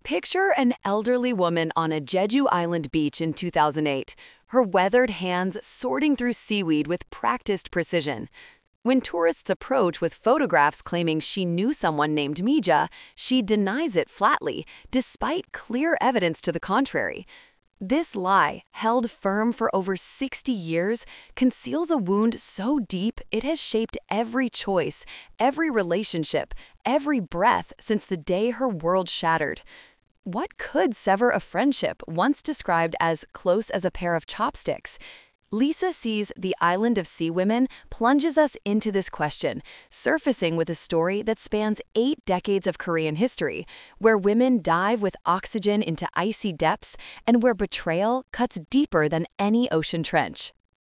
Picture an elderly woman on a Jeju Island beach in 2008, her weathered hands sorting through seaweed with practiced precision. When tourists approach with photographs claiming she knew someone named Mija, she denies it flatly, despite clear evidence to the contrary. This lie, held firm for over 60 years, conceals a wound so deep it has shaped every choice, every relationship, every breath since the day her world shattered. What could sever a friendship once described as close as a pair of chopsticks? Lisa Sees The Island of Sea Women plunges us into this question, surfacing with a story that spans 8 decades of Korean history, where women dive with oxygen into icy depths and where betrayal cuts deeper than any ocean trench.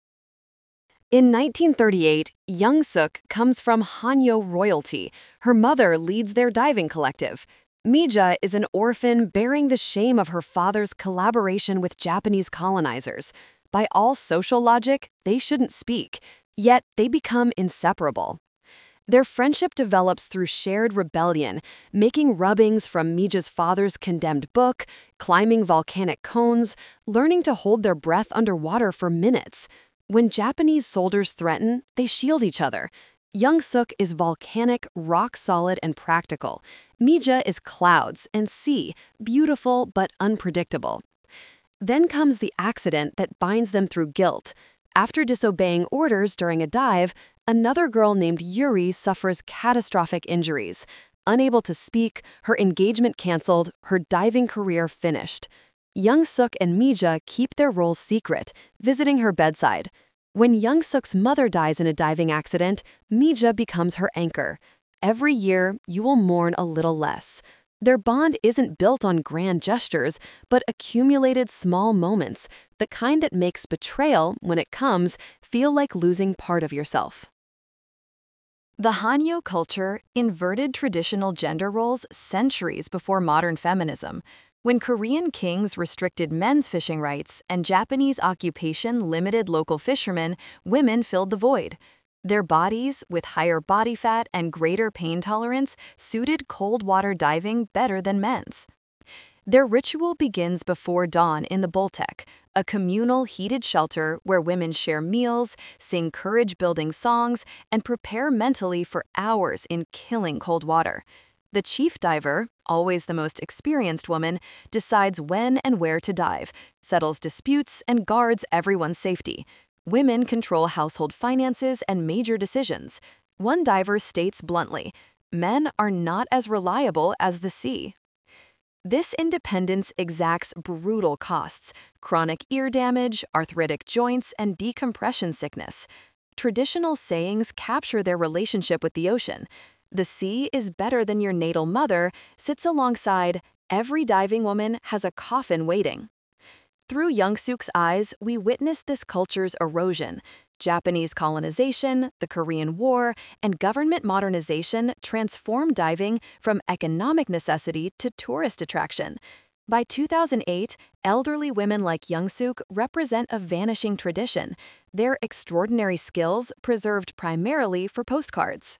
In 1938, Young Suk comes from Hanyo royalty. Her mother leads their diving collective. Mija is an orphan bearing the shame of her father's collaboration with Japanese colonizers. By all social logic, they shouldn't speak, yet they become inseparable. Their friendship develops through shared rebellion, making rubbings from Mija's father's condemned book, climbing volcanic cones, learning to hold their breath underwater for minutes. When Japanese soldiers threaten, they shield each other. Young Suk is volcanic, rock-solid, and practical. Mija is clouds and sea, beautiful but unpredictable. Then comes the accident that binds them through guilt. After disobeying orders during a dive, another girl named Yuri suffers catastrophic injuries. Unable to speak, her engagement canceled, her diving career finished. Young Suk and Mija keep their roles secret, visiting her bedside. When Young Suk's mother dies in a diving accident, Mija becomes her anchor. Every year, you will mourn a little less. Their bond isn't built on grand gestures, but accumulated small moments, the kind that makes betrayal, when it comes, feel like losing part of yourself. The Hanyo culture inverted traditional gender roles centuries before modern feminism. When Korean kings restricted men's fishing rights and Japanese occupation limited local fishermen, women filled the void. Their bodies, with higher body fat and greater pain tolerance, suited cold water diving better than men's. Their ritual begins before dawn in the Boltek, a communal heated shelter where women share meals, sing courage-building songs, and prepare mentally for hours in killing cold water. The chief diver, always the most experienced woman, decides when and where to dive, settles disputes, and guards everyone's safety. Women control household finances and major decisions. One diver states bluntly, "Men are not as reliable as the sea." This independence exacts brutal costs: chronic ear damage, arthritic joints, and decompression sickness. Traditional sayings capture their relationship with the ocean. "The sea is better than your natal mother" sits alongside "every diving woman has a coffin waiting." Through Young Suk's eyes, we witness this culture's erosion. Japanese colonization, the Korean War, and government modernization transformed diving from economic necessity to tourist attraction. By 2008, elderly women like Young Suk represent a vanishing tradition, their extraordinary skills preserved primarily for postcards.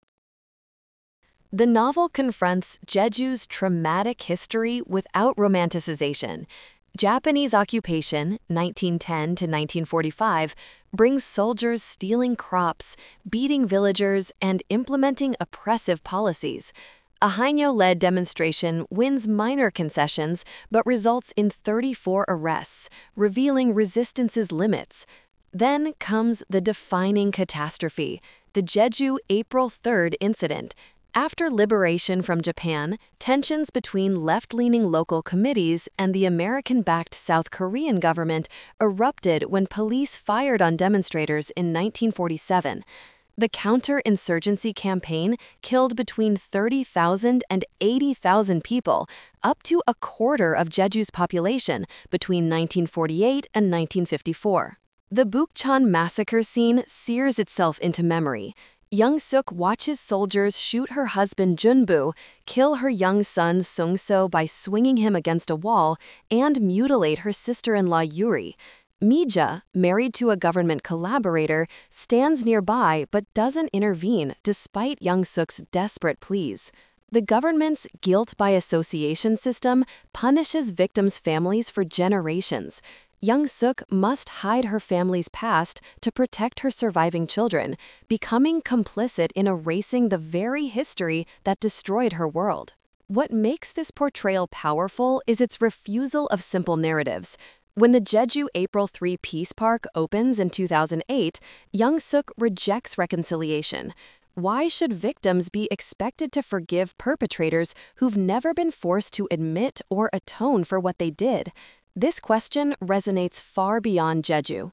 The novel confronts Jeju's traumatic history without romanticization. Japanese occupation, 1910 to 1945, brings soldiers stealing crops, beating villagers, and implementing oppressive policies. A Hanyo-led demonstration wins minor concessions but results in 34 arrests, revealing resistance's limits. Then comes the defining catastrophe, the Jeju April 3rd incident. After liberation from Japan, tensions between left-leaning local committees and the American-backed South Korean government erupted when police fired on demonstrators in 1947. The counter-insurgency campaign killed between 30,000 and 80,000 people, up to a quarter of Jeju's population between 1948 and 1954. The Bukchon massacre scene sears itself into memory. Young Suk watches soldiers shoot her husband Junbu, kill her young son Sungso by swinging him against a wall, and mutilate her sister-in-law Yuri. Mija, married to a government collaborator, stands nearby but doesn't intervene despite Young Suk's desperate pleas. The government's guilt by association system punishes victims' families for generations. Young Suk must hide her family's past to protect her surviving children, becoming complicit in erasing the very history that destroyed her world. What makes this portrayal powerful is its refusal of simple narratives. When the Jeju April 3 Peace Park opens in 2008, Young Suk rejects reconciliation. Why should victims be expected to forgive perpetrators who've never been forced to admit or atone for what they did? This question resonates far beyond Jeju.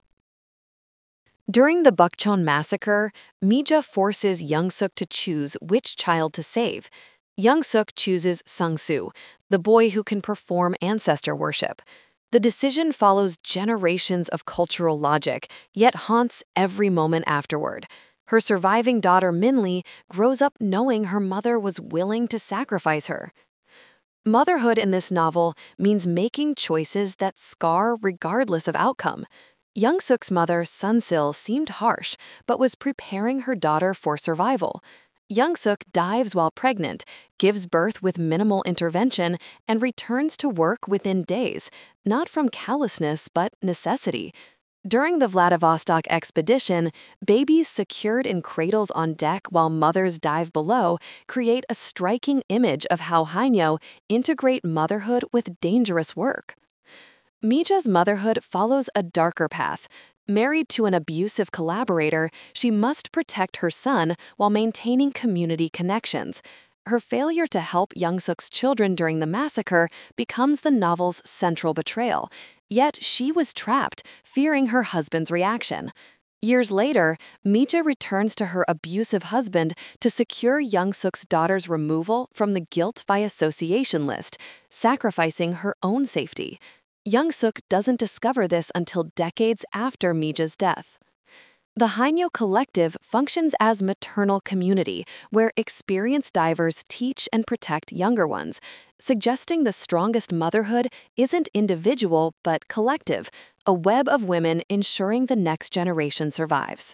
During the Bukchon massacre, Mija forces Young Suk to choose which child to save. Young Suk chooses Sung-soo, the boy who can perform ancestor worship. The decision follows generations of cultural logic, yet haunts every moment afterward. Her surviving daughter Minli grows up knowing her mother was willing to sacrifice her. Motherhood in this novel means making choices that scar regardless of outcome. Young Suk's mother, Sun-sil, seemed harsh, but was preparing her daughter for survival. Young Suk dives while pregnant, gives birth with minimal intervention, and returns to work within days, not from callousness but necessity. During the Vladivostok expedition, babies secured in cradles on deck while mothers dive below create a striking image of how Haeuneo integrate motherhood with dangerous work. Mija's motherhood follows a darker path. Married to an abusive collaborator, she must protect her son while maintaining community connections. Her failure to help Young Suk's children during the massacre becomes the novel's central betrayal. Yet she was trapped, fearing her husband's reaction. Years later, Mija returns to her abusive husband to secure Young Suk's daughter's removal from the guilt by association list, sacrificing her own safety. Young Suk doesn't discover this until decades after Mija's death. The Haeuneo Collective functions as maternal community, where experienced divers teach and protect younger ones, suggesting the strongest motherhood isn't individual but collective, a web of women ensuring the next generation survives.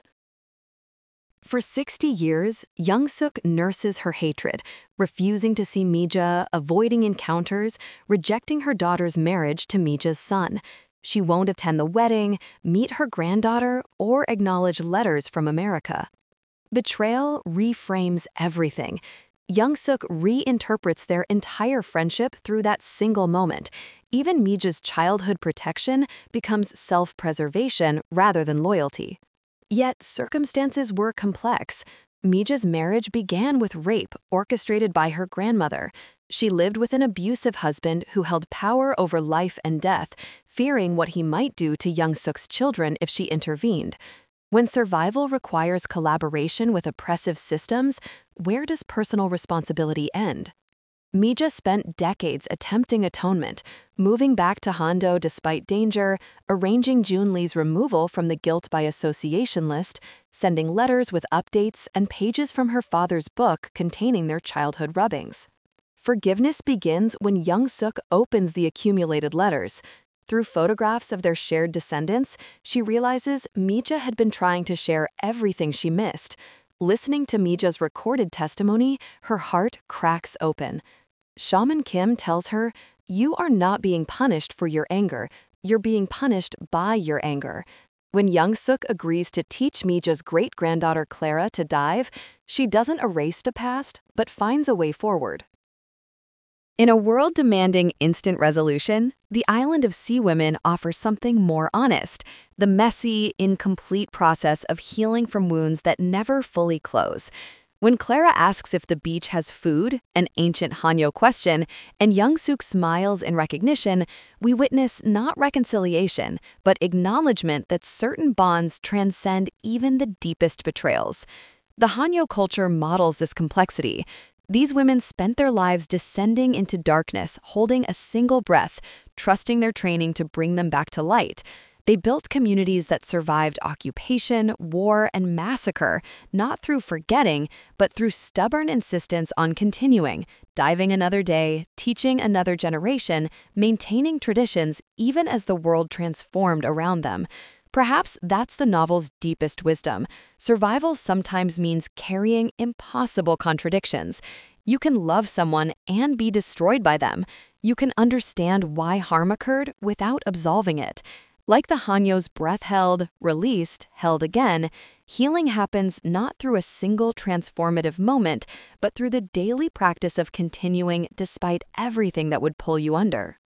For 60 years, Young Suk nurses her hatred, refusing to see Mija, avoiding encounters, rejecting her daughter's marriage to Mija's son. She won't attend the wedding, meet her granddaughter, or acknowledge letters from America. Betrayal reframes everything. Young Suk reinterprets their entire friendship through that single moment. Even Mija's childhood protection becomes self-preservation rather than loyalty. Yet circumstances were complex. Mija's marriage began with rape orchestrated by her grandmother. She lived with an abusive husband who held power over life and death, fearing what he might do to Young Suk's children if she intervened. When survival requires collaboration with oppressive systems, where does personal responsibility end? Mija spent decades attempting atonement, moving back to Hando despite danger, arranging Jun Lee's removal from the guilt by association list, sending letters with updates and pages from her father's book containing their childhood rubbings. Forgiveness begins when Young Suk opens the accumulated letters. Through photographs of their shared descendants, she realizes Mija had been trying to share everything she missed. Listening to Mija's recorded testimony, her heart cracks open. Shaman Kim tells her, "You are not being punished for your anger, you're being punished by your anger." When Young Suk agrees to teach Mija's great-granddaughter Clara to dive, she doesn't erase the past, but finds a way forward. In a world demanding instant resolution, the Island of Sea Women offers something more honest, the messy, incomplete process of healing from wounds that never fully close. When Clara asks if the beach has food, an ancient Haeuneo question, and Young Suk smiles in recognition, we witness not reconciliation, but acknowledgement that certain bonds transcend even the deepest betrayals. The Haeuneo culture models this complexity. These women spent their lives descending into darkness, holding a single breath, trusting their training to bring them back to light. They built communities that survived occupation, war, and massacre, not through forgetting, but through stubborn insistence on continuing, diving another day, teaching another generation, maintaining traditions even as the world transformed around them. Perhaps that's the novel's deepest wisdom. Survival sometimes means carrying impossible contradictions. You can love someone and be destroyed by them. You can understand why harm occurred without absolving it. Like the Hanyo's breath held, released, held again, healing happens not through a single transformative moment, but through the daily practice of continuing despite everything that would pull you under.